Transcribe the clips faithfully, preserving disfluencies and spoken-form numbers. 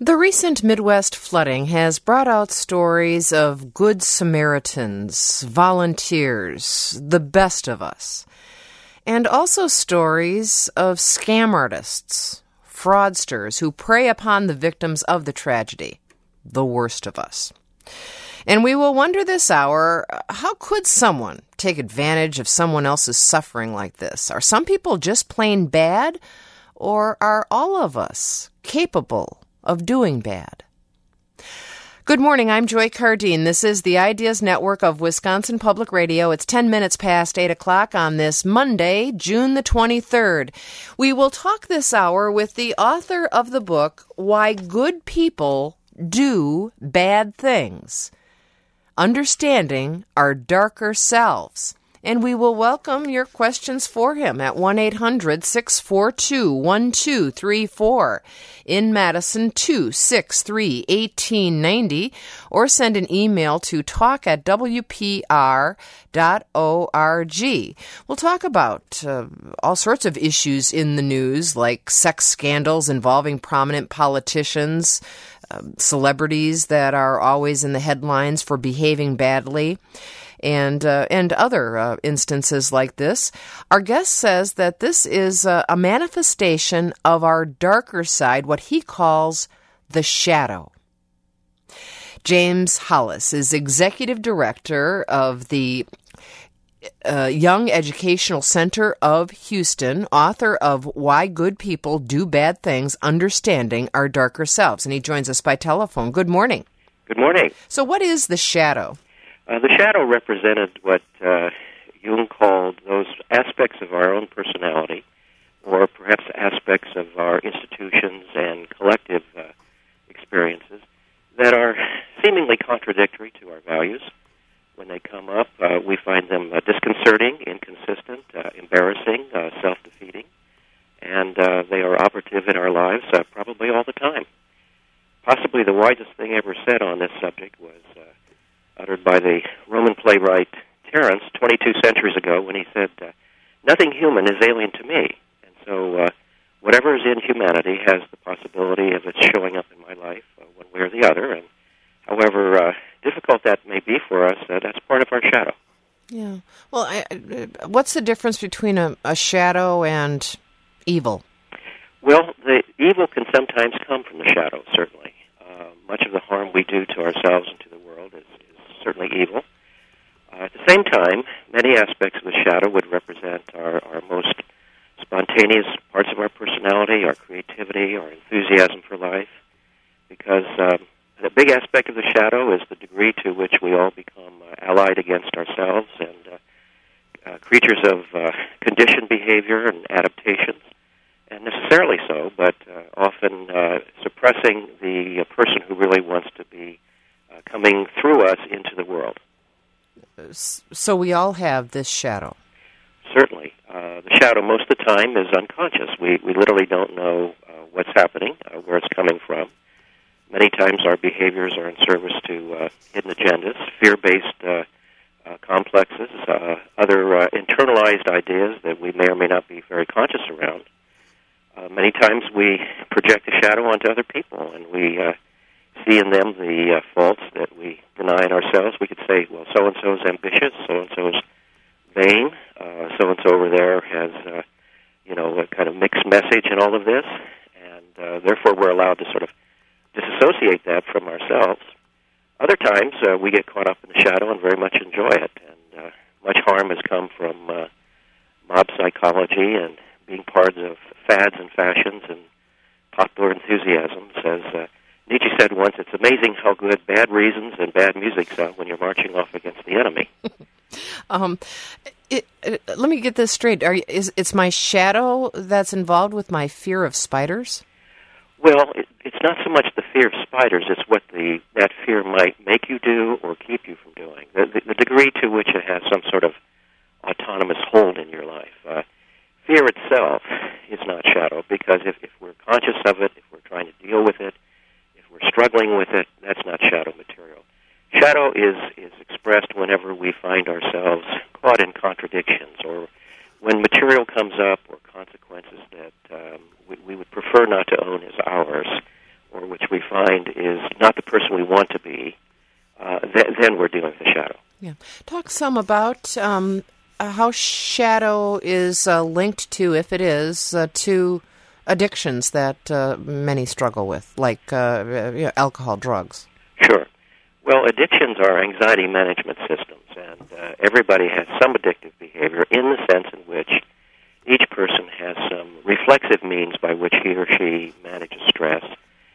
The recent Midwest flooding has brought out stories of good Samaritans, volunteers, the best of us, and also stories of scam artists, fraudsters who prey upon the victims of the tragedy, the worst of us. And we will wonder this hour, how could someone take advantage of someone else's suffering like this? Are some people just plain bad, or are all of us capable of doing bad? Good morning, I'm Joy Cardine. This is the Ideas Network of Wisconsin Public Radio. It's ten minutes past eight o'clock on this Monday, June the twenty-third. We will talk this hour with the author of the book, Why Good People Do Bad Things, Understanding Our Darker Selves. And we will welcome your questions for him at one eight hundred six four two one two three four, in Madison two six three one eight nine zero, or send an email to talk at w p r dot org. We'll talk about uh, all sorts of issues in the news, like sex scandals involving prominent politicians, uh, celebrities that are always in the headlines for behaving badly, and uh, and other uh, instances like this. Our guest says that this is uh, a manifestation of our darker side, what he calls the shadow. James Hollis is executive director of the uh, Young Educational Center of Houston, author of Why Good People Do Bad Things, Understanding Our Darker Selves, and he joins us by telephone. Good morning. Good morning. So what is the shadow? Uh, the shadow represented what uh, Jung called those aspects of our own personality, or perhaps aspects of our institutions and collective uh, experiences that are seemingly contradictory to our values. When they come up, uh, we find them uh, disconcerting, inconsistent, uh, embarrassing, uh, self-defeating, and uh, they are operative in our lives uh, probably all the time. Possibly the wisest thing ever said on this subject was uh, uttered by the Roman playwright Terence twenty-two centuries ago, when he said, uh, "Nothing human is alien to me." And so uh, whatever is in humanity has the possibility of it showing up in my life uh, one way or the other. And however uh, difficult that may be for us, uh, that's part of our shadow. Yeah. Well, I, I, what's the difference between a, a shadow and evil? Well, the evil can sometimes come from the shadow, certainly. Uh, much of the harm we do to ourselves and to the world is certainly evil. Uh, at the same time, many aspects of the shadow would represent our, our most spontaneous parts of our personality, our creativity, our enthusiasm for life, because um, the big aspect of the shadow is the degree to which we all become uh, allied against ourselves and uh, uh, creatures of uh, conditioned behavior and adaptations, and necessarily so, but uh, often uh, suppressing the uh, person who really wants to be Uh, coming through us into the world. So we all have this shadow. Certainly. Uh, the shadow most of the time is unconscious. We we literally don't know uh, what's happening, uh, where it's coming from. Many times our behaviors are in service to uh, hidden agendas, fear-based uh, uh, complexes, uh, other uh, internalized ideas that we may or may not be very conscious around. Uh, many times we project the shadow onto other people, and we uh, see in them the uh, faults that we deny in ourselves. We could say, well, so-and-so is ambitious, so-and-so is vain, uh, so-and-so over there has, uh, you know, a kind of mixed message in all of this, and uh, therefore we're allowed to sort of disassociate that from ourselves. Other times uh, we get caught up in the shadow and very much enjoy it, and uh, much harm has come from uh, mob psychology and being part of fads and fashions and popular enthusiasms, as uh, Nietzsche said once, it's amazing how good bad reasons and bad music sound when you're marching off against the enemy. um, it, it, let me get this straight. Are you, is it's my shadow that's involved with my fear of spiders? Well, it, it's not so much the fear of spiders, it's what the that fear might make you do or keep you from doing. The, the, the degree to which it has some sort of autonomous hold in your life. Uh, fear itself is not shadow, because if, if we're conscious of it, if we're trying to deal with it, we're struggling with it, that's not shadow material. Shadow is, is expressed whenever we find ourselves caught in contradictions, or when material comes up, or consequences that um, we, we would prefer not to own as ours, or which we find is not the person we want to be, uh, th- then we're dealing with a shadow. Yeah. Talk some about um, how shadow is uh, linked to, if it is, uh, to addictions that uh, many struggle with, like uh, you know, alcohol, drugs. Sure. Well, addictions are anxiety management systems, and uh, everybody has some addictive behavior in the sense in which each person has some reflexive means by which he or she manages stress,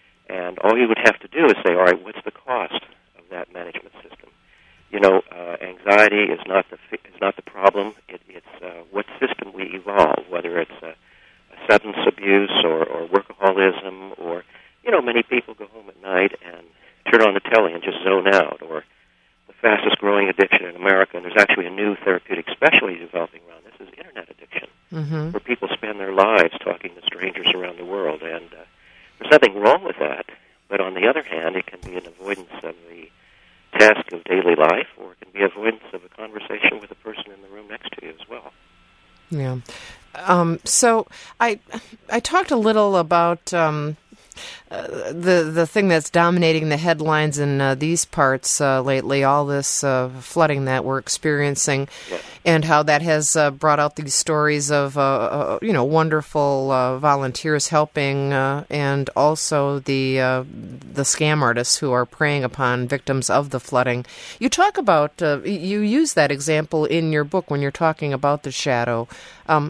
and all you would have to do is say, all right, what's the cost of that management system? You know, uh, anxiety is not the is not the problem. It, it's uh, what system we evolve, whether it's uh, a substance abuse or, or workaholism, or you know, many people go home at night and turn on the telly and just zone out, or the fastest growing addiction in America, and there's actually a new therapeutic specialty developing around this, is internet addiction, mm-hmm. where people spend their lives talking to strangers around the world, and uh, there's nothing wrong with that, but on the other hand, it can be an avoidance of the task of daily life, or it can be avoidance of a conversation with the person in the room next to you as well. Yeah. Um, so I I talked a little about um, uh, the the thing that's dominating the headlines in uh, these parts uh, lately, all this uh, flooding that we're experiencing, yes. and how that has uh, brought out these stories of uh, uh, you know wonderful uh, volunteers helping, uh, and also the uh, the scam artists who are preying upon victims of the flooding. You talk about uh, you use that example in your book when you're talking about the shadow. Um,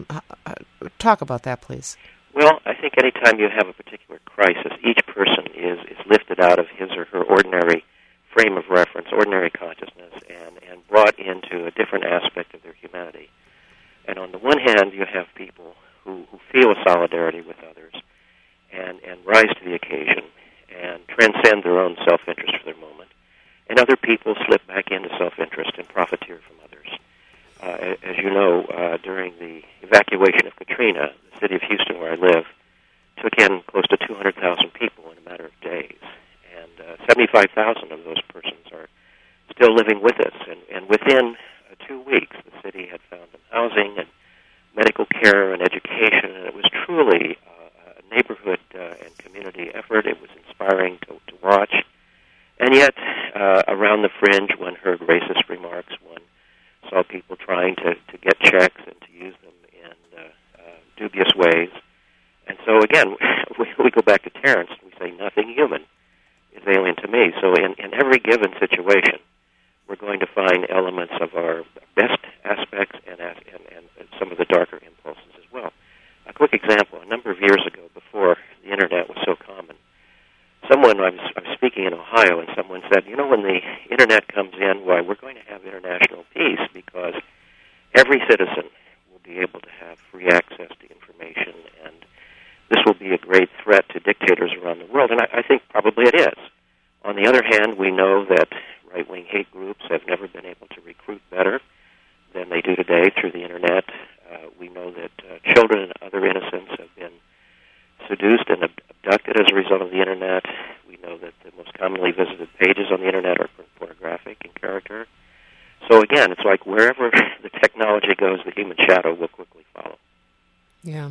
talk about that, please. Well, I think any time you have a particular crisis, each person is, is lifted out of his or her ordinary frame of reference, ordinary consciousness, and, and brought into a different aspect of their humanity. And on the one hand, you have people who, who feel a solidarity with others and, and rise to the occasion and transcend their own self-interest for their moment. And other people slip back into self-interest and profiteer from others. Uh, as you know, uh, during the evacuation of Katrina, the city of Houston, where I live, took in close to two hundred thousand people in a matter of days. And uh, seventy-five thousand of those persons are still living with us. And, and within uh, two weeks, the city had found them housing and medical care and education. And it was truly uh, a neighborhood uh, and community effort. It was inspiring to, to watch. And yet, uh, around the fringe, one heard racist remarks, one saw people trying to, to get checks and to use them in uh, uh, dubious ways. And so, again, we, we go back to Terence. We say, nothing human is alien to me. So in, in every given situation, we're going to find elements of our best aspects and, and, and some of the darker impulses as well. A quick example, a number of years ago, before the Internet was so common, someone, I was, I was speaking in Ohio, and someone said, you know, when the Internet comes in, why, we're going to have international peace because every citizen will be able to have free access to information, and this will be a great threat to dictators around the world. And I, I think probably it is. On the other hand, we know that right-wing hate groups have never been able to recruit better than they do today through the Internet. Uh, we know that uh, children and other innocents have been seduced and abducted as a result of the Internet. We know that the most commonly visited pages on the Internet are pornographic in character. So again, it's like wherever the technology goes, the human shadow will quickly follow. Yeah.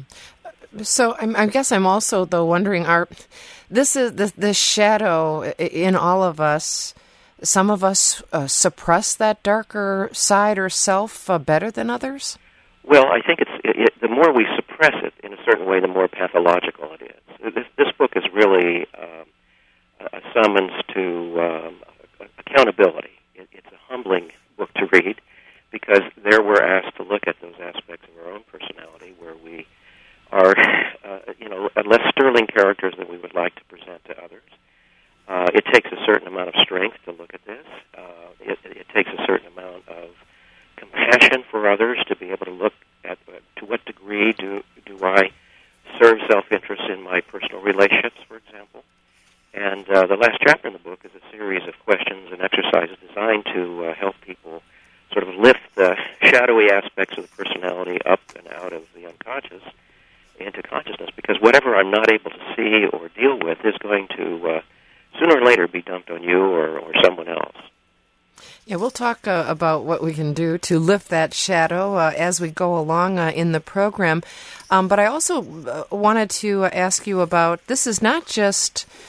So I'm, I guess I'm also, though, wondering, are this is the, the shadow in all of us, some of us uh, suppress that darker side or self uh, better than others? Well, I think it's it, it, the more we suppress it in a certain way, the more pathological it is. This, this book is really um, a summons to um, accountability. It, it's a humbling book to read because there we're asked to look at those aspects of our own personality where we are, uh, you know, less sterling characters than we would like to present to others. Uh, it takes a certain amount of strength to look at this. Uh, it, it takes a certain amount of compassion for others to be able to look at uh, to what degree do do I serve self-interest in my personal relationships, for example. And uh, the last chapter in the book is a series of questions and exercises designed to uh, help people sort of lift the shadowy aspects of the personality up and out of the unconscious into consciousness, because whatever I'm not able to see or deal with is going to uh, sooner or later be dumped on you or, or someone else. Yeah, we'll talk uh, about what we can do to lift that shadow uh, as we go along uh, in the program. Um, but I also uh, wanted to ask you about, this is not just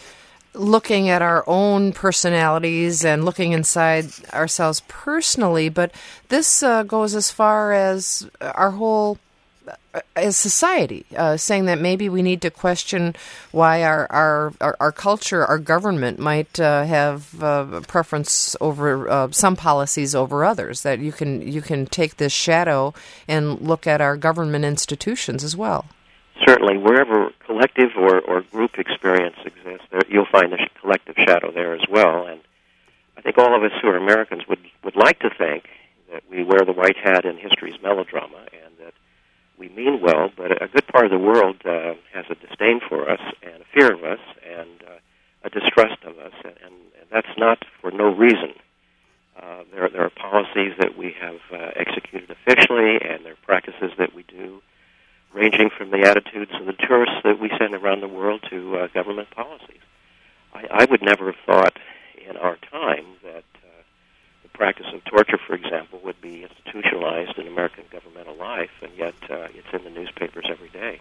looking at our own personalities and looking inside ourselves personally, but this uh, goes as far as our whole as society, uh, saying that maybe we need to question why our our, our, our culture, our government might uh, have uh, preference over uh, some policies over others. That you can you can take this shadow and look at our government institutions as well. Certainly, wherever collective or, or group experience exists, there, you'll find a sh- collective shadow there as well. And I think all of us who are Americans would, would like to think that we wear the white hat in history's melodrama and that we mean well, but a good part of the world uh, has a disdain for us and a fear of us and uh, a distrust of us, and, and that's not for no reason. Uh, there, there are policies that we have uh, executed officially, and there are practices that we do, ranging from the attitudes of the tourists that we send around the world to uh, government policies. I, I would never have thought in our time that uh, the practice of torture, for example, would be institutionalized in American governmental life, and yet uh, it's in the newspapers every day.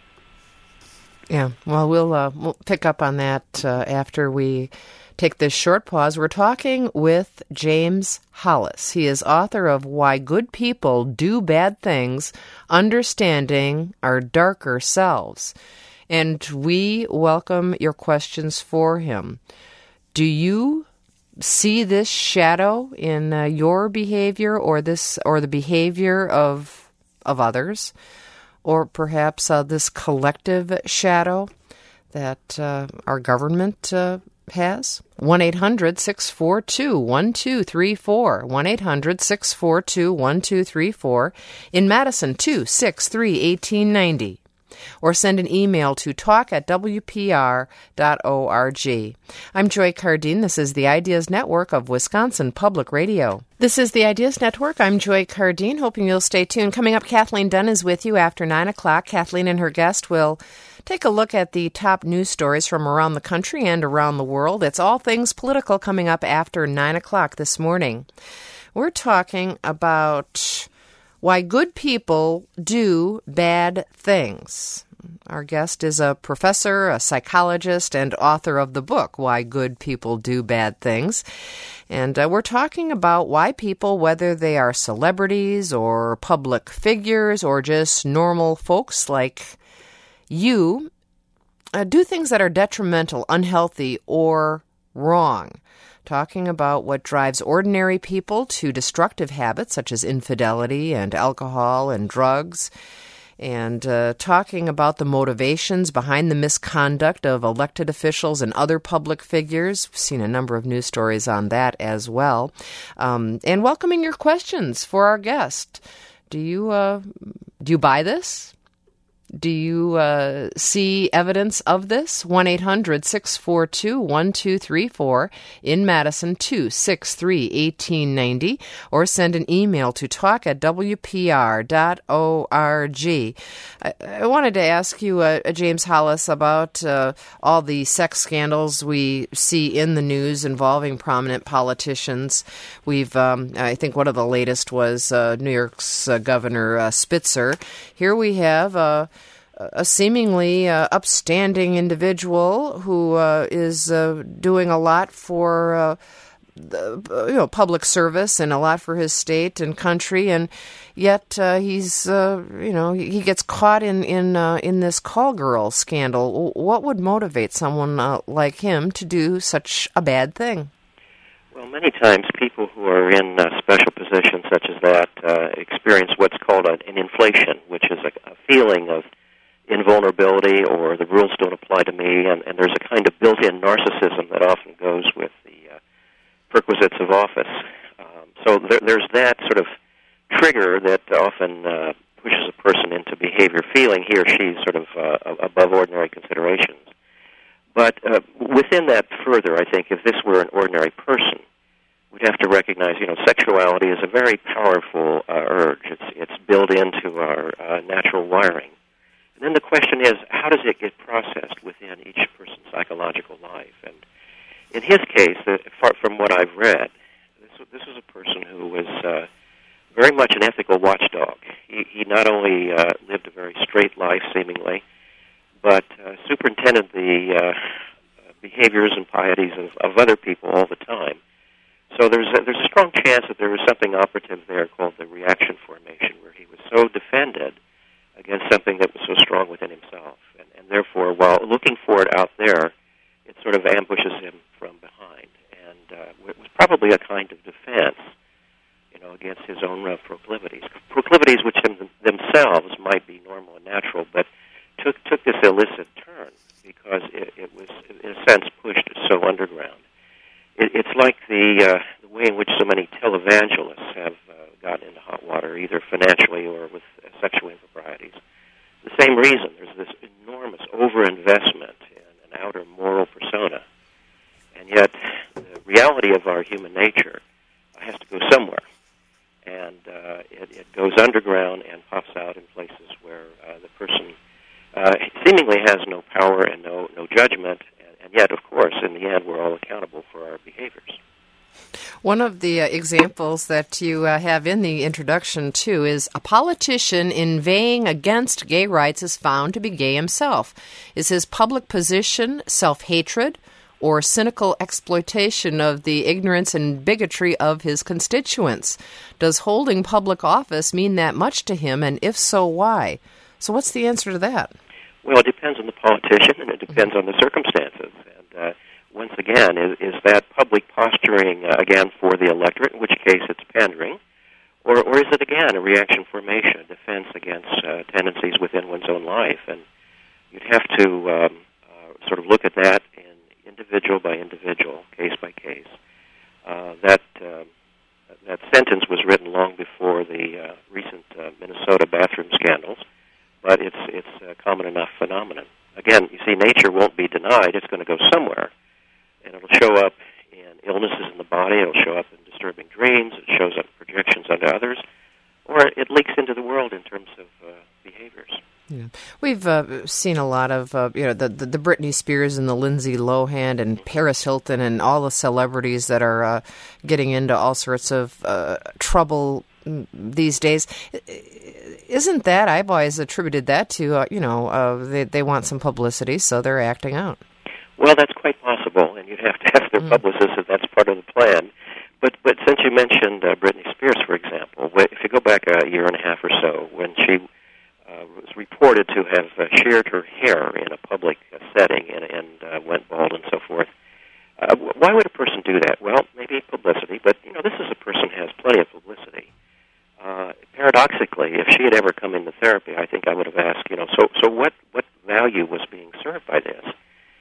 Yeah, well, we'll, uh, we'll pick up on that uh, after we take this short pause. We're talking with James Hollis. He is author of Why Good People Do Bad Things, Understanding Our Darker Selves. And we welcome your questions for him. Do you see this shadow in uh, your behavior or this or the behavior of of others? Or perhaps uh, this collective shadow that uh, our government uh, has? one eight hundred six four two one two three four. one eight hundred six four two one two three four. In Madison, two six three, one eight nine zero. Or send an email to talk at w p r dot org. I'm Joy Cardine. This is the Ideas Network of Wisconsin Public Radio. This is the Ideas Network. I'm Joy Cardine, hoping you'll stay tuned. Coming up, Kathleen Dunn is with you after nine o'clock. Kathleen and her guest will take a look at the top news stories from around the country and around the world. It's all things political coming up after nine o'clock this morning. We're talking about why good people do bad things. Our guest is a professor, a psychologist, and author of the book, Why Good People Do Bad Things. And uh, we're talking about why people, whether they are celebrities or public figures or just normal folks like you, uh, do things that are detrimental, unhealthy, or wrong. Talking about what drives ordinary people to destructive habits such as infidelity and alcohol and drugs, and uh, talking about the motivations behind the misconduct of elected officials and other public figures. We've seen a number of news stories on that as well. Um, and welcoming your questions for our guest. Do you uh, do you buy this? Do you uh, see evidence of this? one eight hundred six four two one two three four. In Madison, two six three, one eight nine zero. Or send an email to talk at w p r dot org. I, I wanted to ask you, uh, James Hollis, about uh, all the sex scandals we see in the news involving prominent politicians. We've, um, I think one of the latest was uh, New York's uh, Governor uh, Spitzer. Here we have Uh, a seemingly uh, upstanding individual who uh, is uh, doing a lot for uh, the, you know, public service and a lot for his state and country, and yet uh, he's uh, you know he gets caught in in uh, in this call girl scandal. What would motivate someone uh, like him to do such a bad thing? Well, many times people who are in uh, special positions such as that uh, experience what's called a, an inflation, which is a, a feeling of invulnerability, or the rules don't apply to me, and, and there's a kind of built-in narcissism that often goes with the uh, perquisites of office. Um, so there, there's that sort of trigger that often uh, pushes a person into behavior, feeling he or she sort of uh, above ordinary considerations. But uh, within that further, I think if this were an ordinary person, we'd have to recognize, you know, sexuality is a very powerful uh, urge. It's, it's built into our uh, natural wiring. And then the question is, how does it get processed within each person's psychological life? And in his case, uh, apart from what I've read, this, this was a person who was uh, very much an ethical watchdog. He, he not only uh, lived a very straight life, seemingly, but uh, superintended the uh, behaviors and pieties of, of other people all the time. So there's a, there's a strong chance that there was something operative there called the reaction formation, where he was so defended against something that was so strong within himself. And, and therefore, while looking for it out there, it sort of ambushes him from behind. And uh, it was probably a kind of defense, you know, against his own uh, proclivities. Proclivities which them, themselves might be normal and natural, but took took this illicit turn because it, it was, in a sense, pushed so underground. It, it's like the, uh, the way in which so many televangelists have uh, gotten into hot water, either financially or with uh, sexual improprieties. The same reason. There's this enormous overinvestment in an outer moral persona. And yet, the reality of our human nature has to go somewhere. And uh, it, it goes underground and pops out in places where uh, the person uh, seemingly has no power and no, no judgment. And yet, of course, in the end, we're all accountable for our behaviors. One of the uh, examples that you uh, have in the introduction, too, is a politician inveighing against gay rights is found to be gay himself. Is his public position self-hatred or cynical exploitation of the ignorance and bigotry of his constituents? Does holding public office mean that much to him, and if so, why? So what's the answer to that? Well, it depends on the politician, and it depends on the circumstances. And uh, once again, is, is that public posturing, uh, again, for the electorate, in which case it's pandering, or, or is it, again, a reaction formation, a defense against uh, tendencies within one's own life? And you'd have to um, uh, sort of look at that in individual by individual, case by case. Uh, that uh, that sentence was written long before the uh, recent uh, Minnesota bathroom scandals, but it's it's a common enough phenomenon. Again, you see, nature won't be denied. It's going to go somewhere, and it'll show up in illnesses in the body. It'll show up in disturbing dreams. It shows up in projections onto others, or it leaks into the world in terms of uh, behaviors. Yeah. We've uh, seen a lot of, uh, you know, the, the the Britney Spears and the Lindsay Lohan and Paris Hilton and all the celebrities that are uh, getting into all sorts of uh, trouble these days. Isn't that, I've always attributed that to, uh, you know, uh, they, they want some publicity, so they're acting out. Well, that's quite possible, and you'd have to ask their mm. publicist if that's part of the plan. But but since you mentioned uh, Britney Spears, for example, if you go back a year and a half or so, when she uh, was reported to have uh, sheared her hair in a public uh, setting and, and uh, went bald and so forth, uh, why would a person do that? Well, maybe publicity, but, you know, this is a person who has plenty of publicity. Uh, paradoxically, if she had ever come into therapy, I think I would have asked, you know, so so what, what value was being served by this?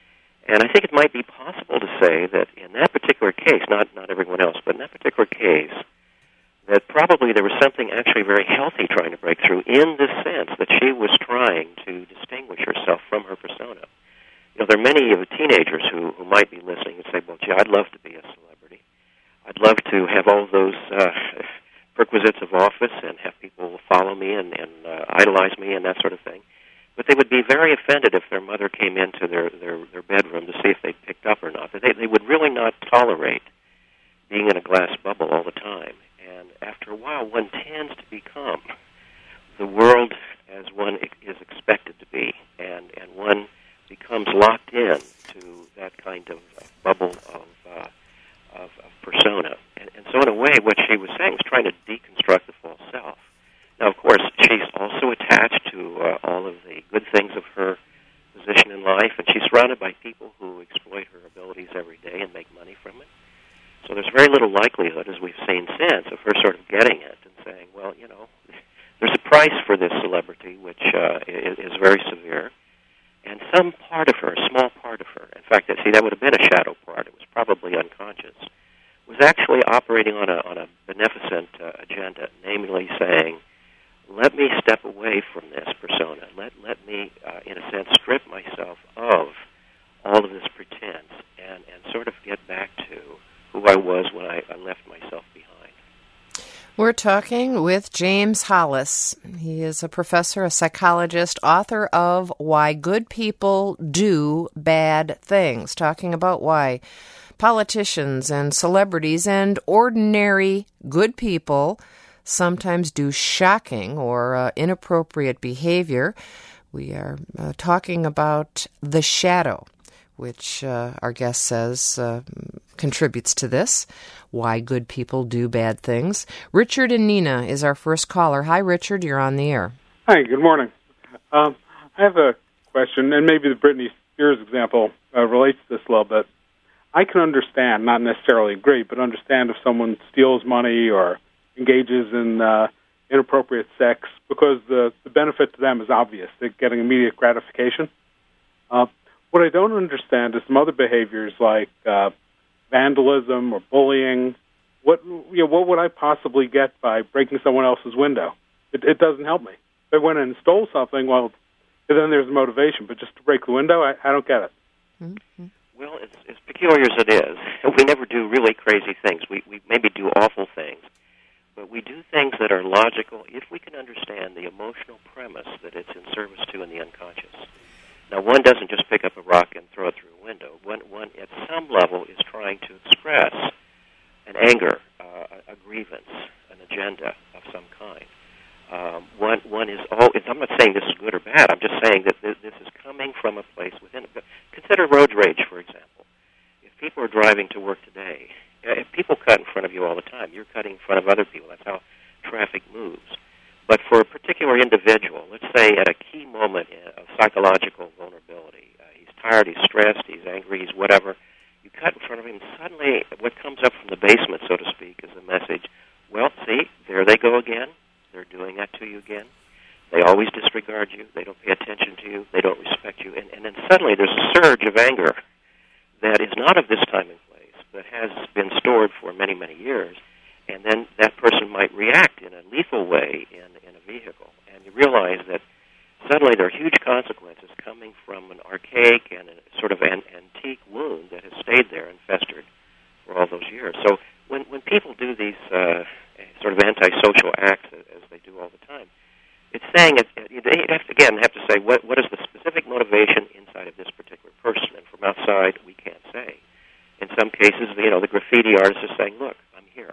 And I think it might be possible to say that in that particular case, not not everyone else, but in that particular case, that probably there was something actually very healthy trying to break through in the sense that she was trying to distinguish herself from her persona. You know, there are many of the teenagers who, who might be listening and say, well, gee, I'd love to be a celebrity. I'd love to have all those uh, perquisites of office and have people follow me and, and uh, idolize me and that sort of thing. But they would be very offended if their mother came into their, their, their bedroom to see if they picked up or not. They, they would really not tolerate being in a glass bubble all the time. And after a while, one tends to become the world as one is expected to be, and, and one becomes locked in to that kind of bubble of, uh, of, of persona. And, and so in a way, what she was saying was trying to deconstruct the false self. Now, of course, she's also attached to uh, all of the good things of her position in life, and she's surrounded by people who exploit her abilities every day and make money from it. So there's very little likelihood, as we've seen since, of her sort of getting it and saying, well, you know, there's a price for this celebrity, which uh, is, is very severe, and some part of her, a small part of her, in fact, see, that would have been a shadow part, it was probably unconscious, was actually operating on a, on a beneficent uh, agenda, namely saying, let me step away from this persona. Let let me, uh, in a sense, strip myself of all of this pretense and, and sort of get back to who I was when I, I left myself behind. We're talking with James Hollis. He is a professor, a psychologist, author of Why Good People Do Bad Things, talking about why politicians and celebrities and ordinary good people sometimes do shocking or uh, inappropriate behavior. We are uh, talking about the shadow. which uh, our guest says uh, contributes to this, why good people do bad things. Richard and Nina is our first caller. Hi, Richard. You're on the air. Hi, good morning. Um, I have a question, and maybe the Britney Spears example uh, relates to this a little bit. I can understand, not necessarily agree, but understand if someone steals money or engages in uh, inappropriate sex because the, the benefit to them is obvious. They're getting immediate gratification. Uh, what I don't understand is some other behaviors like uh, vandalism or bullying. What you know, what would I possibly get by breaking someone else's window? It, it doesn't help me. If I went in and stole something, well, then there's motivation. But just to break the window, I, I don't get it. Mm-hmm. Well, it's, as peculiar as it is, we never do really crazy things. We, we maybe do awful things, but we do things that are logical if we can understand the emotional premise that it's in service to in the unconscious. Now, one doesn't just pick up a rock and throw it through a window. One, one at some level, is trying to express an anger, uh, a grievance, an agenda of some kind. Um, one, one is all. I'm not saying this is good or bad. I'm just saying that this, this is coming from a place within it. But consider road rage, for example. If people are driving to work today, if people cut in front of you all the time, you're cutting in front of other people. That's how traffic moves. But for a particular individual, let's say at a key moment of psychological vulnerability, uh, he's tired, he's stressed, he's angry, he's whatever. You cut in front of him. Suddenly, what comes up from the basement, so to speak, is a message. Well, see, there they go again. They're doing that to you again. They always disregard you. They don't pay attention to you. They don't respect you. And, and then suddenly there's a surge of anger that is not of this time and place, but has been stored for many, many years. And then that person might react in a lethal way in, in a vehicle. And you realize that suddenly there are huge consequences coming from an archaic and a sort of an antique wound that has stayed there and festered for all those years. So when, when people do these uh, sort of antisocial acts, as they do all the time, it's saying, it, you have to, again, have to say, what, what is the specific motivation inside of this particular person? And from outside, we can't say. In some cases, you know, the graffiti artist is saying, look, I'm here.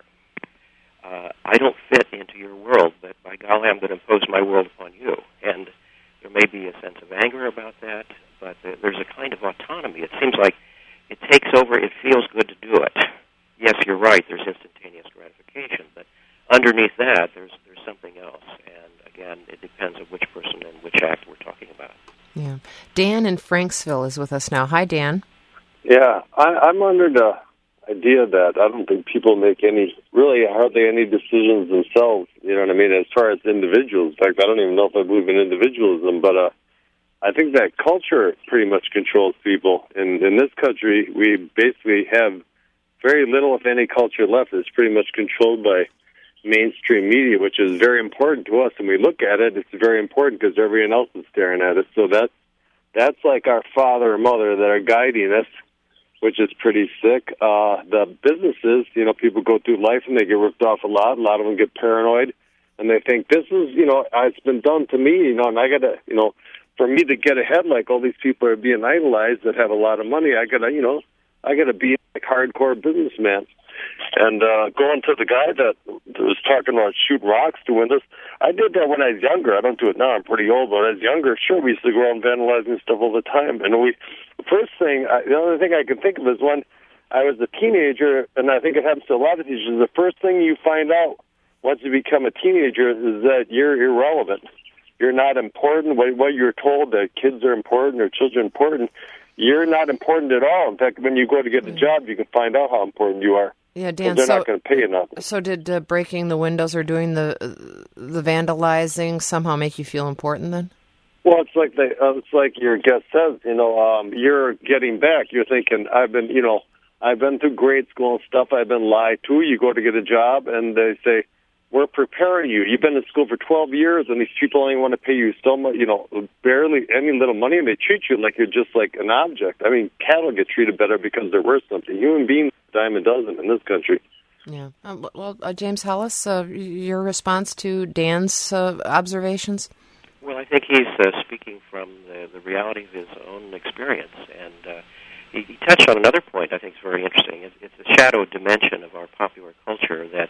Uh, I don't fit into your world, but by golly, I'm going to impose my world upon you. And there may be a sense of anger about that, but there's a kind of autonomy. It seems like it takes over, it feels good to do it. Yes, you're right, there's instantaneous gratification, but underneath that, there's there's something else. And again, it depends on which person and which act we're talking about. Yeah. Dan in Franksville is with us now. Hi, Dan. Yeah, I, I'm under the idea that I don't think people make any, really hardly any decisions themselves, you know what I mean, as far as individuals. In fact, I don't even know if I believe in individualism, but uh, I think that culture pretty much controls people. And in this country, we basically have very little, if any, culture left. It's pretty much controlled by mainstream media, which is very important to us. And we look at it, it's very important because everyone else is staring at it. So that's, that's like our father or mother that are guiding us, which is pretty sick. Uh, the businesses, you know, people go through life and they get ripped off a lot. A lot of them get paranoid, and they think, this is, you know, it's been done to me, you know, and I got to, you know, for me to get ahead like all these people are being idolized that have a lot of money, I got to, you know, I got to be like hardcore businessman. And uh, going to the guy that was talking about shoot rocks to windows, I did that when I was younger. I don't do it now. I'm pretty old, but when I was younger, sure, we used to go around vandalizing stuff all the time. And we, the first thing, I, the only thing I can think of is when I was a teenager, and I think it happens to a lot of teachers, the first thing you find out once you become a teenager is that you're irrelevant. You're not important. What, what you're told that kids are important or children are important, you're not important at all. In fact, when you go to get a job, you can find out how important you are. Yeah, Dan. They're so, not going to pay you nothing. So, did uh, breaking the windows or doing the uh, the vandalizing somehow make you feel important then? Well, it's like the uh, it's like your guest says. You know, um, you're getting back. You're thinking, I've been, you know, I've been through grade school and stuff. I've been lied to. You go to get a job, and they say, we're preparing you. You've been in school for twelve years, and these people only want to pay you so much, you know, barely any little money, and they treat you like you're just like an object. I mean, cattle get treated better because they're worth something. Human beings, dime a dozen in this country. Yeah. Uh, well, uh, James Hollis, uh, your response to Dan's uh, observations? Well, I think he's uh, speaking from the, the reality of his own experience, and uh, he, he touched on another point I think is very interesting. It's, it's a shadow dimension of our popular culture that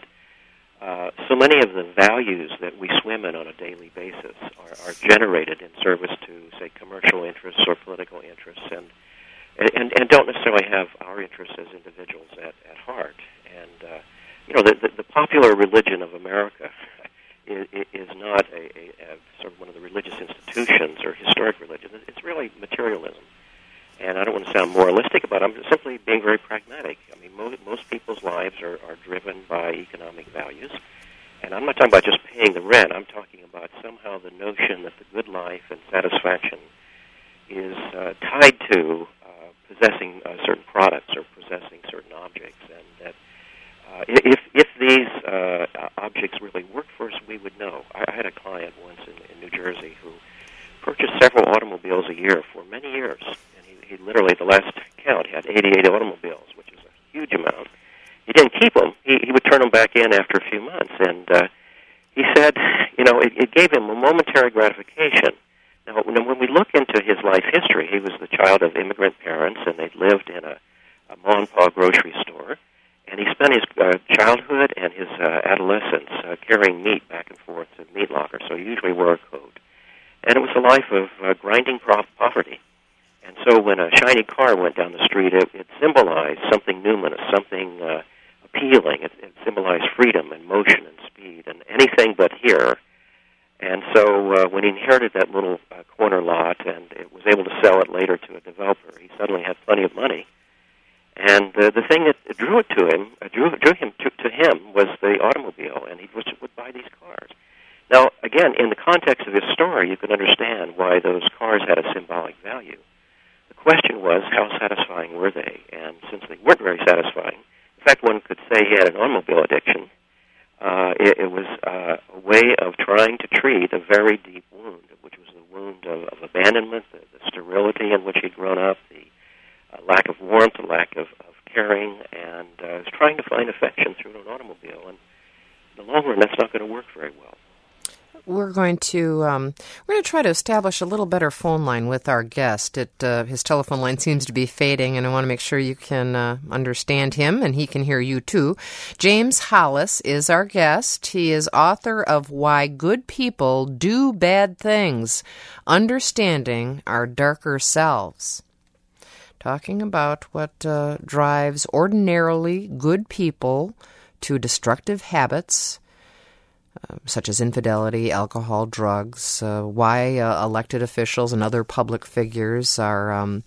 Uh, so many of the values that we swim in on a daily basis are, are generated in service to, say, commercial interests or political interests. And and, and, and don't necessarily have our interests as individuals at, at heart. And, uh, you know, the, the, the popular religion of America is, is not a, a, a sort of one of the religious institutions or historic religion. It's really materialism. And I don't want to sound moralistic about it. I'm simply being very pragmatic. I mean, most, most people's lives are, are driven by economic values. And I'm not talking about just paying the rent. I'm talking about somehow the notion that the good life and satisfaction is uh, tied to uh, possessing uh, certain products or possessing certain objects. And that uh, if, if these uh, objects really work for us, we would know. I, I had a client once in, in New Jersey who purchased several automobiles a year for many years. He literally, at the last count, had eighty-eight automobiles, which is a huge amount. He didn't keep them. He, he would turn them back in after a few months. And uh, he said, you know, it, it gave him a momentary gratification. Now, when we look into his life history, he was the child of immigrant parents, and they lived in a, a ma and pa grocery store. And he spent his uh, childhood and his uh, adolescence uh, carrying meat back and forth to the meat locker, so he usually wore a coat. And it was a life of uh, grinding prof- poverty. And so when a shiny car went down the street, it, it symbolized something numinous, something uh, appealing. It, it symbolized freedom and motion and speed and anything but here. And so uh, when he inherited that little uh, corner lot and it was able to sell it later to a developer, he suddenly had plenty of money. And uh, the thing that drew it to him, uh, drew, drew him to, to him was the automobile, and he would, would buy these cars. Now, again, in the context of his story, you can understand why those cars had a symbolic value. The question was, how satisfying were they? And since they weren't very satisfying, in fact, one could say he had an automobile addiction. Uh, it, it was uh, a way of trying to treat a very deep wound, which was the wound of, of abandonment, the, the sterility in which he'd grown up, the uh, lack of warmth, the lack of, of caring, and uh, was trying to find affection through an automobile. And in the long run, that's not going to work very well. We're going to um, we're going to try to establish a little better phone line with our guest. It, uh, his telephone line seems to be fading, and I want to make sure you can uh, understand him and he can hear you too. James Hollis is our guest. He is author of Why Good People Do Bad Things, Understanding Our Darker Selves. Talking about what uh, drives ordinarily good people to destructive habits, Uh, such as infidelity, alcohol, drugs, uh, why uh, elected officials and other public figures are um,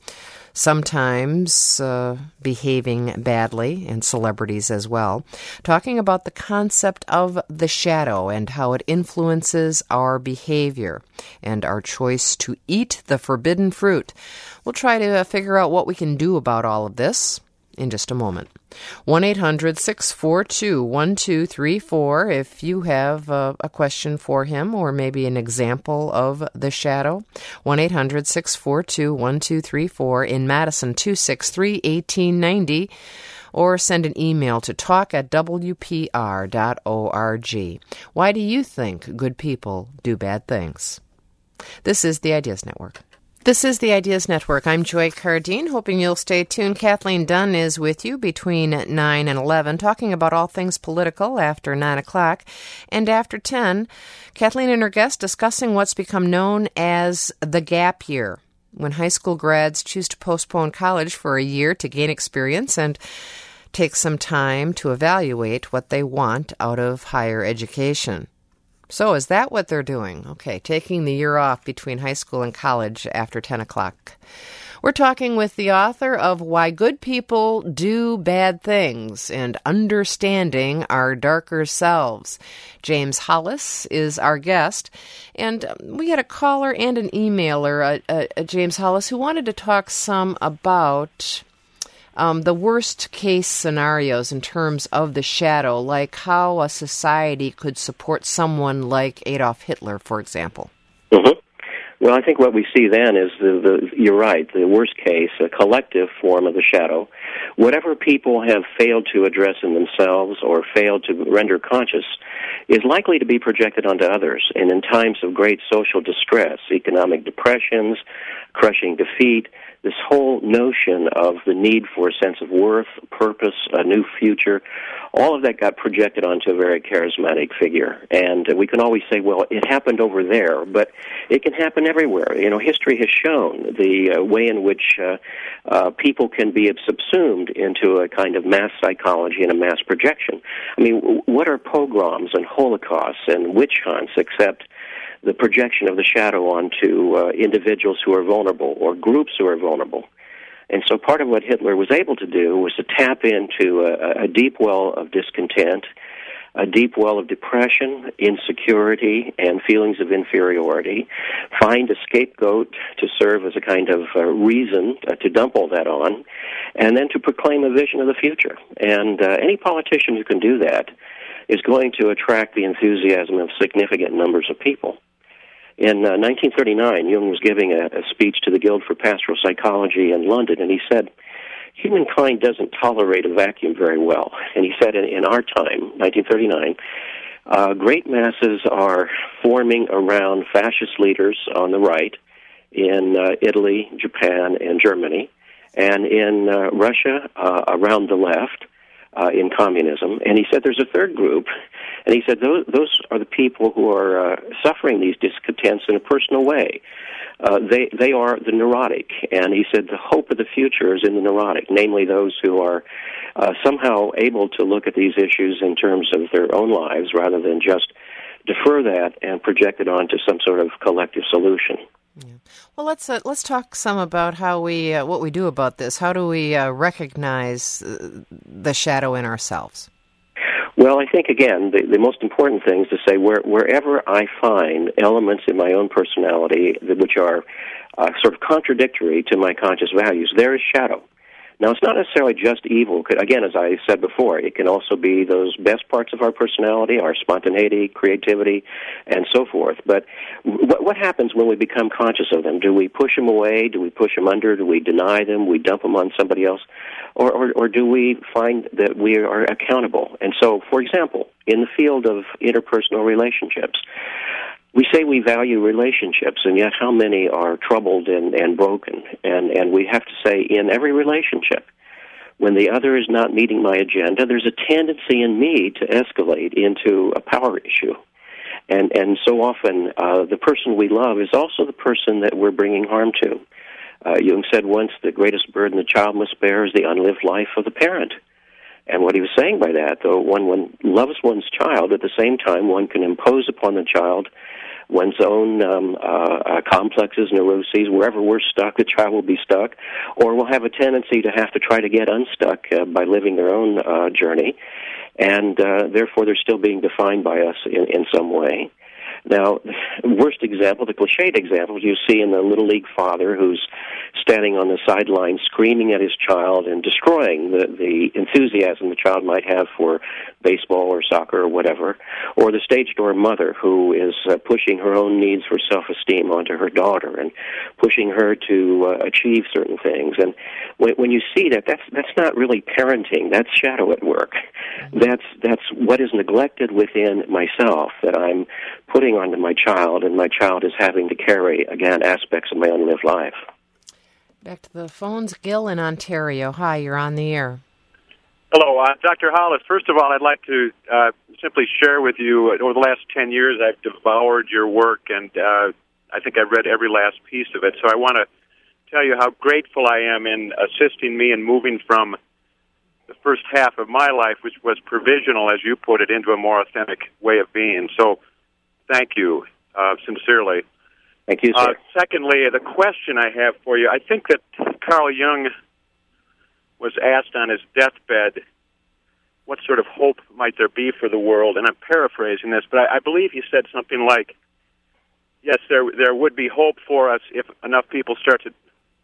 sometimes uh, behaving badly, and celebrities as well. Talking about the concept of the shadow and how it influences our behavior and our choice to eat the forbidden fruit. We'll try to uh, figure out what we can do about all of this in just a moment. one eight hundred six four two one two three four if you have uh, a question for him or maybe an example of the shadow. one eight hundred six four two one two three four in Madison, two six three, one eight nine zero, or send an email to talk at w p r dot org. Why do you think good people do bad things? This is the Ideas Network. This is the Ideas Network. I'm Joy Cardine, hoping you'll stay tuned. Kathleen Dunn is with you between nine and eleven, talking about all things political after nine o'clock. And after ten, Kathleen and her guest discussing what's become known as the gap year, when high school grads choose to postpone college for a year to gain experience and take some time to evaluate what they want out of higher education. So is that what they're doing? Okay, taking the year off between high school and college after ten o'clock. We're talking with the author of Why Good People Do Bad Things and Understanding Our Darker Selves. James Hollis is our guest. And we had a caller and an emailer, uh, uh, James Hollis, who wanted to talk some about Um, the worst case scenarios in terms of the shadow, like how a society could support someone like Adolf Hitler, for example. Mm-hmm. Well, I think what we see then is, the, the you're right, the worst case, a collective form of the shadow. Whatever people have failed to address in themselves or failed to render conscious is likely to be projected onto others. And in times of great social distress, economic depressions, crushing defeat, this whole notion of the need for a sense of worth, purpose, a new future, all of that got projected onto a very charismatic figure. And uh, we can always say, well, it happened over there, but it can happen everywhere. You know, history has shown the uh, way in which uh, uh, people can be subsumed into a kind of mass psychology and a mass projection. I mean, w- what are pogroms and holocausts and witch hunts except the projection of the shadow onto uh, individuals who are vulnerable or groups who are vulnerable? And so part of what Hitler was able to do was to tap into a, a deep well of discontent, a deep well of depression, insecurity, and feelings of inferiority, find a scapegoat to serve as a kind of uh, reason uh, to dump all that on, and then to proclaim a vision of the future. And uh, any politician who can do that is going to attract the enthusiasm of significant numbers of people. In uh, nineteen thirty-nine, Jung was giving a, a speech to the Guild for Pastoral Psychology in London, and he said, humankind doesn't tolerate a vacuum very well. And he said in, in our time, nineteen thirty-nine, uh, great masses are forming around fascist leaders on the right in uh, Italy, Japan, and Germany, and in uh, Russia uh, around the left, Uh, in communism. And he said there's a third group, and he said those, those are the people who are uh, suffering these discontents in a personal way. Uh, they they are the neurotic, and he said the hope of the future is in the neurotic, namely those who are uh, somehow able to look at these issues in terms of their own lives rather than just defer that and project it onto some sort of collective solution. Yeah. Well, let's uh, let's talk some about how we uh, what we do about this. How do we uh, recognize uh, the shadow in ourselves? Well, I think again the, the most important thing is to say where, wherever I find elements in my own personality that, which are uh, sort of contradictory to my conscious values, there is shadow. Now, it's not necessarily just evil. Again, as I said before, it can also be those best parts of our personality, our spontaneity, creativity, and so forth. But what, what happens when we become conscious of them? Do we push them away? Do we push them under? Do we deny them? We dump them on somebody else? Or, or, or do we find that we are accountable? And so, for example, in the field of interpersonal relationships, we say we value relationships, and yet how many are troubled and, and broken? And, and we have to say, in every relationship, when the other is not meeting my agenda, there's a tendency in me to escalate into a power issue. And, and so often, uh, the person we love is also the person that we're bringing harm to. Uh, Jung said once, the greatest burden the child must bear is the unlived life of the parent. And what he was saying by that, though, when one loves one's child, at the same time one can impose upon the child one's own um, uh, uh, complexes, neuroses. Wherever we're stuck, the child will be stuck, or will have a tendency to have to try to get unstuck uh, by living their own uh, journey, and uh, therefore they're still being defined by us in, in some way. Now, worst example, the cliched example, you see in the Little League father who's standing on the sideline screaming at his child and destroying the, the enthusiasm the child might have for baseball or soccer or whatever, or the stage door mother who is uh, pushing her own needs for self-esteem onto her daughter and pushing her to uh, achieve certain things. And when, when you see that, that's that's not really parenting. That's shadow at work. That's that's what is neglected within myself that I'm putting onto my child, and my child is having to carry, again, aspects of my unlived life. Back to the phones. Gil in Ontario. Hi, you're on the air. Hello, uh, Doctor Hollis. First of all, I'd like to uh, simply share with you, uh, over the last ten years, I've devoured your work, and uh, I think I've read every last piece of it. So I want to tell you how grateful I am in assisting me in moving from the first half of my life, which was provisional, as you put it, into a more authentic way of being. So thank you, uh, sincerely. Thank you, sir. Uh, secondly, the question I have for you, I think that Carl Jung was asked on his deathbed, what sort of hope might there be for the world? And I'm paraphrasing this, but I, I believe he said something like, yes, there there would be hope for us if enough people start to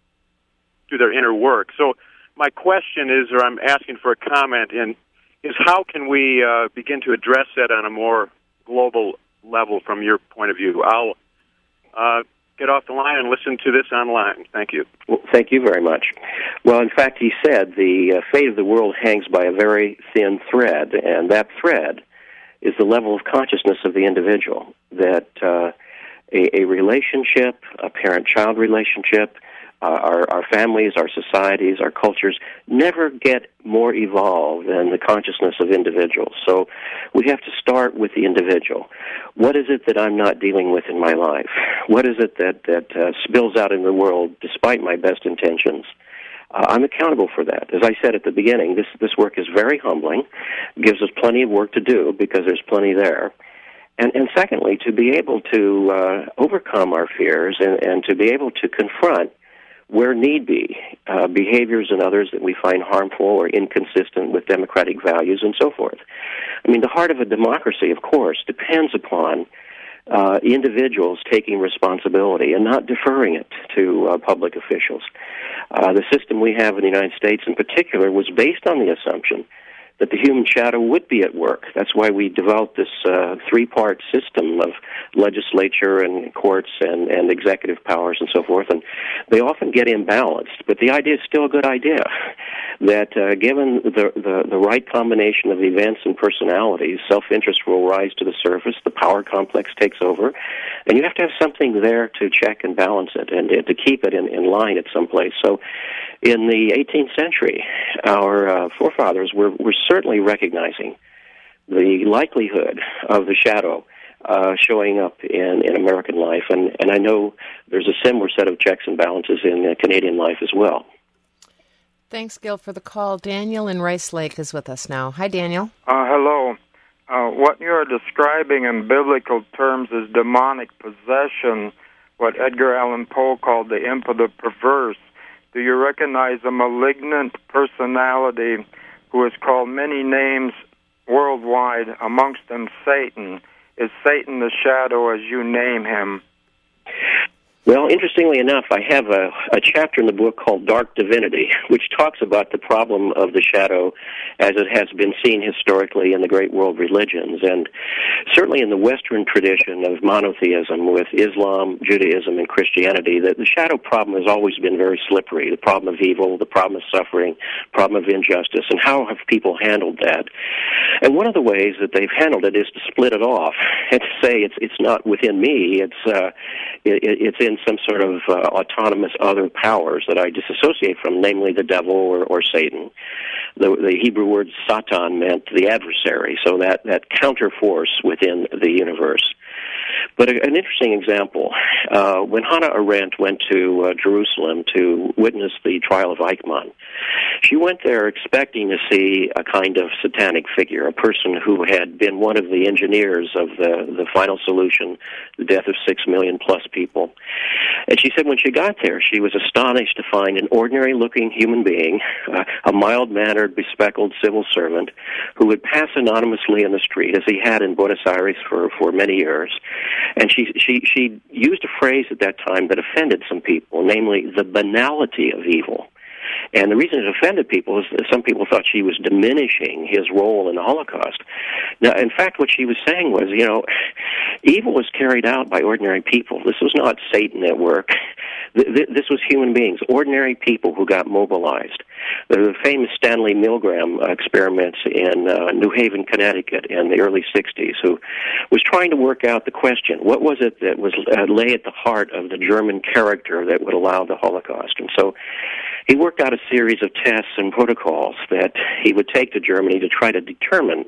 do their inner work. So my question is, or I'm asking for a comment, in, is how can we uh, begin to address that on a more global level from your point of view? I'll uh, get off the line and listen to this online. Thank you. Well, thank you very much. Well, in fact, he said the uh, fate of the world hangs by a very thin thread, and that thread is the level of consciousness of the individual, that uh, a, a relationship, a parent-child relationship, uh, our, our families, our societies, our cultures never get more evolved than the consciousness of individuals. So we have to start with the individual. What is it that I'm not dealing with in my life? What is it that, that uh, spills out in the world despite my best intentions? Uh, I'm accountable for that. As I said at the beginning, this, this work is very humbling, gives us plenty of work to do because there's plenty there. And, and secondly, to be able to uh, overcome our fears and, and to be able to confront, where need be, uh, behaviors and others that we find harmful or inconsistent with democratic values and so forth. I mean, the heart of a democracy, of course, depends upon uh, individuals taking responsibility and not deferring it to uh, public officials. Uh, the system we have in the United States in particular was based on the assumption that the human shadow would be at work. That's why we developed this uh, three-part system of legislature and courts and, and executive powers and so forth, and they often get imbalanced. But the idea is still a good idea, that uh, given the, the, the right combination of events and personalities, self-interest will rise to the surface, the power complex takes over, and you have to have something there to check and balance it and uh, to keep it in, in line at some place. So in the eighteenth century, our uh, forefathers were, were certainly recognizing the likelihood of the shadow uh, showing up in, in American life, and, and I know there's a similar set of checks and balances in uh, Canadian life as well. Thanks, Gil, for the call. Daniel in Rice Lake is with us now. Hi, Daniel. Uh, hello. Uh, what you're describing in biblical terms is demonic possession, what Edgar Allan Poe called the imp of the perverse. Do you recognize a malignant personality who is called many names worldwide, amongst them Satan? Is Satan the shadow as you name him? Well, interestingly enough, I have a, a chapter in the book called Dark Divinity, which talks about the problem of the shadow as it has been seen historically in the great world religions. And certainly in the Western tradition of monotheism with Islam, Judaism, and Christianity, the, the shadow problem has always been very slippery. The problem of evil, the problem of suffering, problem of injustice, and how have people handled that? And one of the ways that they've handled it is to split it off and to say it's it's not within me, it's uh, it, it's in some sort of uh, autonomous other powers that I disassociate from, namely the devil or, or Satan. The, the Hebrew word Satan meant the adversary, so that, that counter force within the universe. But a, an interesting example, uh, when Hannah Arendt went to uh, Jerusalem to witness the trial of Eichmann, she went there expecting to see a kind of satanic figure, a person who had been one of the engineers of the, the final solution, the death of six million plus people. And she said when she got there, she was astonished to find an ordinary-looking human being, uh, a mild-mannered, bespectacled civil servant, who would pass anonymously in the street, as he had in Buenos Aires for, for many years. And she, she, she used a phrase at that time that offended some people, namely the banality of evil. And the reason it offended people is that some people thought she was diminishing his role in the Holocaust. Now, in fact, what she was saying was, you know, evil was carried out by ordinary people. This was not Satan at work. This was human beings, ordinary people who got mobilized. The famous Stanley Milgram experiments in uh, New Haven, Connecticut in the early sixties, who was trying to work out the question, what was it that was uh, lay at the heart of the German character that would allow the Holocaust? And so he worked out a series of tests and protocols that he would take to Germany to try to determine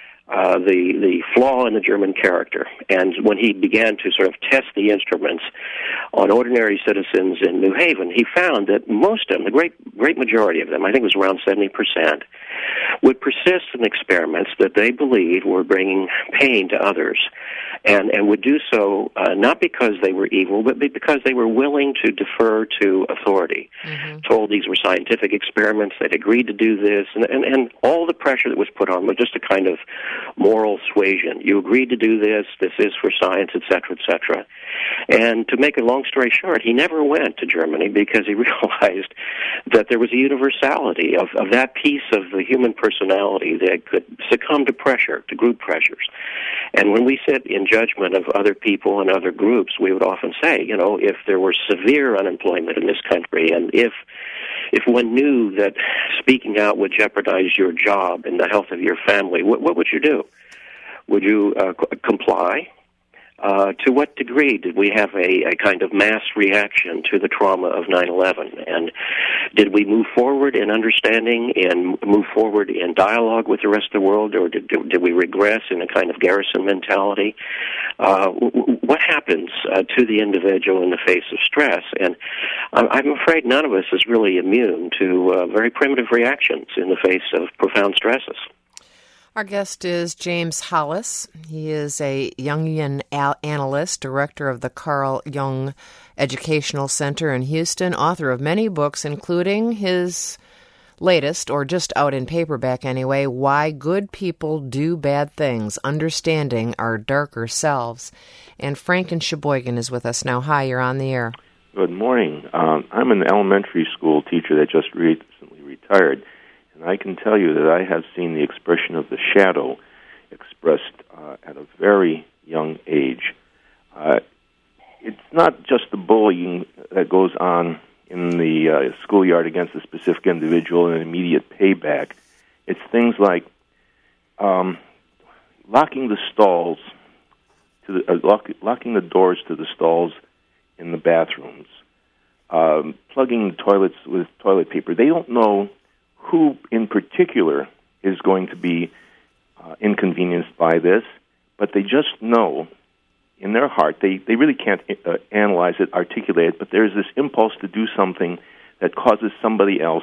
Uh, the the flaw in the German character. And when he began to sort of test the instruments on ordinary citizens in New Haven, he found that most of them, the great great majority of them, I think it was around seventy percent, would persist in experiments that they believed were bringing pain to others, and, and would do so uh, not because they were evil, but because they were willing to defer to authority. Mm-hmm. Told these were scientific experiments, they'd agreed to do this, and, and, and all the pressure that was put on was just a kind of moral suasion. You agreed to do this, this is for science, et cetera, et cetera. And to make a long story short, he never went to Germany because he realized that there was a universality of, of that piece of the human personality that could succumb to pressure, to group pressures. And when we sit in judgment of other people and other groups, we would often say, you know, if there were severe unemployment in this country, and if if one knew that speaking out would jeopardize your job and the health of your family, what, what would you do? Would you uh, comply? Uh, to what degree did we have a, a kind of mass reaction to the trauma of nine eleven? And did we move forward in understanding and move forward in dialogue with the rest of the world, or did, did we regress in a kind of garrison mentality? Uh, what happens uh, to the individual in the face of stress? And I'm afraid none of us is really immune to uh, very primitive reactions in the face of profound stresses. Our guest is James Hollis. He is a Jungian analyst, director of the Carl Jung Educational Center in Houston, author of many books, including his latest, or just out in paperback anyway, Why Good People Do Bad Things, Understanding Our Darker Selves. And Frank in Sheboygan is with us now. Hi, you're on the air. Good morning. Um, I'm an elementary school teacher that just recently retired. And I can tell you that I have seen the expression of the shadow expressed uh, at a very young age. Uh, it's not just the bullying that goes on in the uh, schoolyard against a specific individual and immediate payback. It's things like um, locking the stalls, to the, uh, lock, locking the doors to the stalls in the bathrooms, um, plugging the toilets with toilet paper. They don't know who in particular is going to be uh, inconvenienced by this, but they just know in their heart, they, they really can't uh, analyze it, articulate it, but there's this impulse to do something that causes somebody else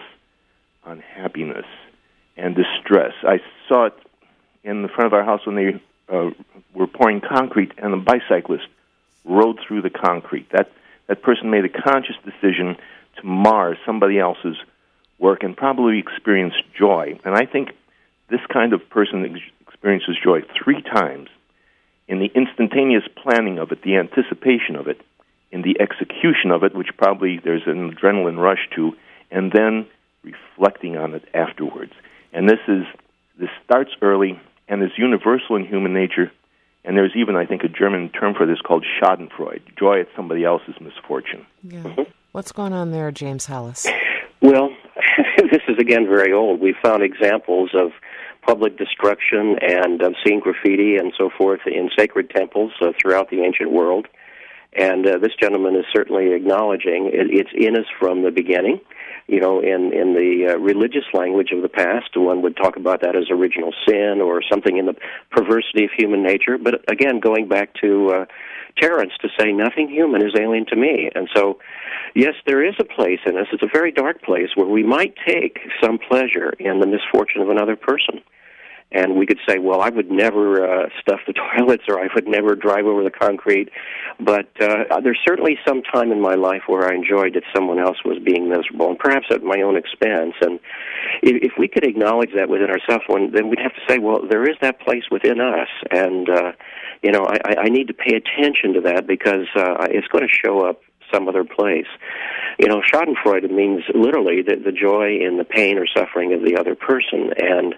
unhappiness and distress. I saw it in the front of our house when they uh, were pouring concrete, and a bicyclist rode through the concrete. That, that person made a conscious decision to mar somebody else's work and probably experience joy. And I think this kind of person ex- experiences joy three times in the instantaneous planning of it, the anticipation of it, in the execution of it, which probably there's an adrenaline rush to, and then reflecting on it afterwards. And this is this starts early and is universal in human nature. And there's even, I think, a German term for this called Schadenfreude, joy at somebody else's misfortune. Yeah. Mm-hmm. What's going on there, James Hollis? Well, this is, again, very old. We've found examples of public destruction and obscene graffiti and so forth in sacred temples uh, throughout the ancient world. And uh, this gentleman is certainly acknowledging it, it's in us from the beginning. You know, in, in the uh, religious language of the past, one would talk about that as original sin or something in the perversity of human nature. But again, going back to uh, Terence to say, nothing human is alien to me. And so, yes, there is a place in us. It's a very dark place where we might take some pleasure in the misfortune of another person. And we could say, well, I would never uh, stuff the toilets, or I would never drive over the concrete. But uh, there's certainly some time in my life where I enjoyed that someone else was being miserable, and perhaps at my own expense. And if, if we could acknowledge that within ourselves, then we'd have to say, well, there is that place within us. And, uh, you know, I, I need to pay attention to that because uh, it's going to show up some other place. You know, Schadenfreude means literally the, the joy in the pain or suffering of the other person. And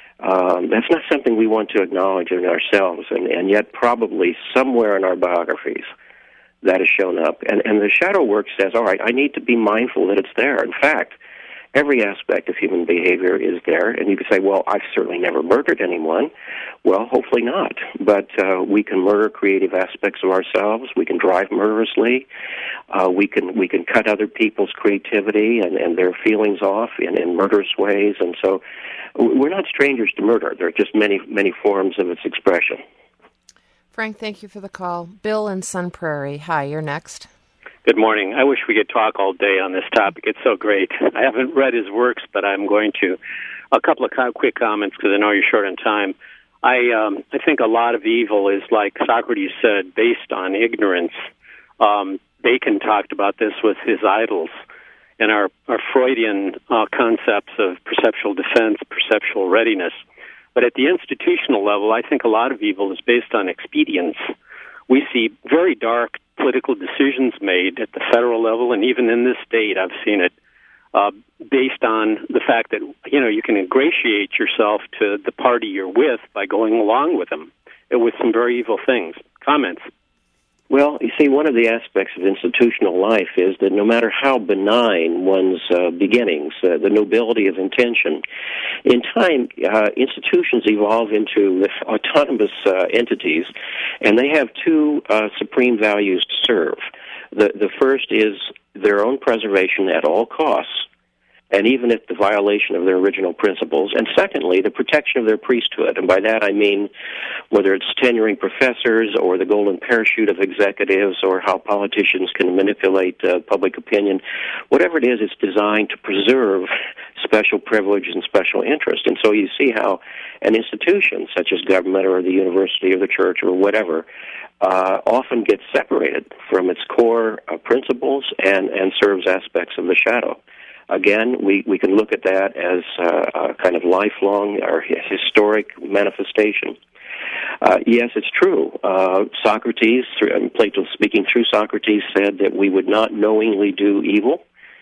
Um, that's not something we want to acknowledge in ourselves, and, and yet probably somewhere in our biographies that has shown up. And, and the shadow work says, all right, I need to be mindful that it's there. In fact, every aspect of human behavior is there, and you could say, well, I've certainly never murdered anyone. Well, hopefully not, but uh, we can murder creative aspects of ourselves. We can drive murderously. Uh, we can we can cut other people's creativity and, and their feelings off in, in murderous ways, and so we're not strangers to murder. There are just many, many forms of its expression. Frank, thank you for the call. Bill in Sun Prairie. Hi, you're next. Good morning. I wish we could talk all day on this topic. It's so great. I haven't read his works, but I'm going to. A couple of quick comments because I know you're short on time. I um, I think a lot of evil is, like Socrates said, based on ignorance. Um, Bacon talked about this with his idols. And our, our Freudian uh, concepts of perceptual defense, perceptual readiness. But at the institutional level, I think a lot of evil is based on expedience. We see very dark political decisions made at the federal level, and even in this state, I've seen it, uh, based on the fact that, you know, you can ingratiate yourself to the party you're with by going along with them, with some very evil things. Comments? Well, you see, one of the aspects of institutional life is that no matter how benign one's uh, beginnings, uh, the nobility of intention, in time, uh, institutions evolve into autonomous uh, entities, and they have two uh, supreme values to serve. The, the first is their own preservation at all costs, and even at the violation of their original principles. And secondly, the protection of their priesthood. And by that I mean whether it's tenuring professors or the golden parachute of executives or how politicians can manipulate uh, public opinion. Whatever it is, it's designed to preserve special privilege and special interest. And so you see how an institution such as government or the university or the church or whatever uh, often gets separated from its core uh, principles and, and serves aspects of the shadow. Again, we, we can look at that as uh, a kind of lifelong or historic manifestation. Uh, yes, it's true. Uh, Socrates, through, Plato speaking through Socrates, said that we would not knowingly do evil,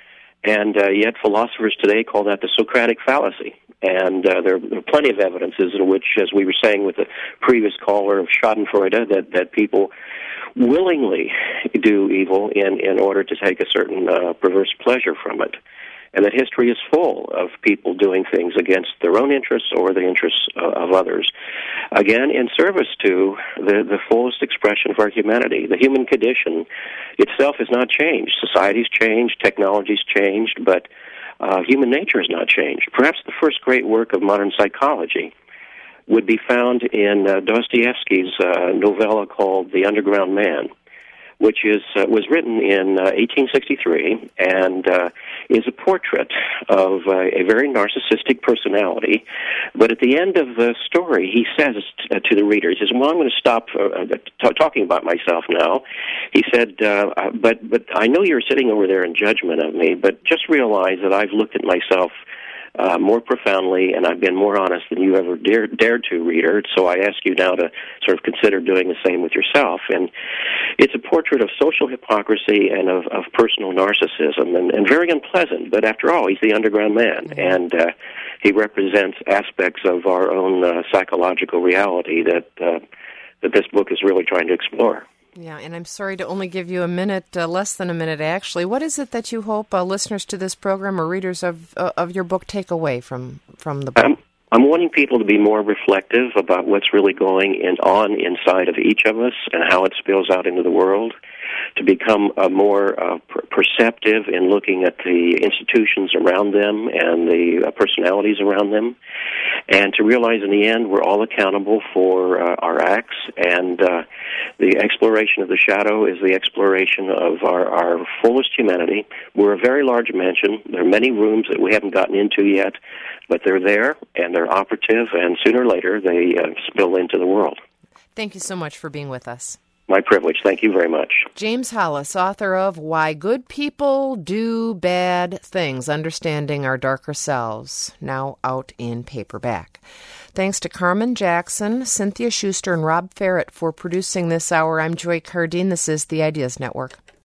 and uh, yet philosophers today call that the Socratic fallacy. And uh, there, there are plenty of evidences in which, as we were saying with the previous caller of Schadenfreude, that, that people willingly do evil in, in order to take a certain uh, perverse pleasure from it. And that history is full of people doing things against their own interests or the interests uh, of others. Again, in service to the, the fullest expression of our humanity. The human condition itself has not changed. Society's changed, technology's changed, but uh, human nature has not changed. Perhaps the first great work of modern psychology would be found in uh, Dostoevsky's uh, novella called The Underground Man, which is uh, was written in uh, eighteen sixty-three and uh, is a portrait of uh, a very narcissistic personality. But at the end of the story, he says t- to the reader, he says, well, I'm going to stop uh, t- talking about myself now. He said, uh, but, but I know you're sitting over there in judgment of me, but just realize that I've looked at myself Uh, more profoundly, and I've been more honest than you ever dared, dared to, reader, so I ask you now to sort of consider doing the same with yourself. And it's a portrait of social hypocrisy and of, of personal narcissism, and, and very unpleasant, but after all, he's the underground man, mm-hmm. and uh, he represents aspects of our own uh, psychological reality that, uh, that this book is really trying to explore. Yeah, and I'm sorry to only give you a minute, uh, less than a minute actually. What is it that you hope uh, listeners to this program or readers of uh, of your book take away from, from the book? Um, I'm wanting people to be more reflective about what's really going in, on inside of each of us and how it spills out into the world, to become uh, more uh, per- perceptive in looking at the institutions around them and the uh, personalities around them, and to realize in the end we're all accountable for uh, our acts, and uh, the exploration of the shadow is the exploration of our, our fullest humanity. We're a very large mansion. There are many rooms that we haven't gotten into yet, but they're there, and they're operative, and sooner or later they uh, spill into the world. Thank you so much for being with us. My privilege. Thank you very much. James Hollis, author of Why Good People Do Bad Things, Understanding Our Darker Selves, now out in paperback. Thanks to Carmen Jackson, Cynthia Schuster, and Rob Ferrett for producing this hour. I'm Joy Cardine. This is the Ideas Network.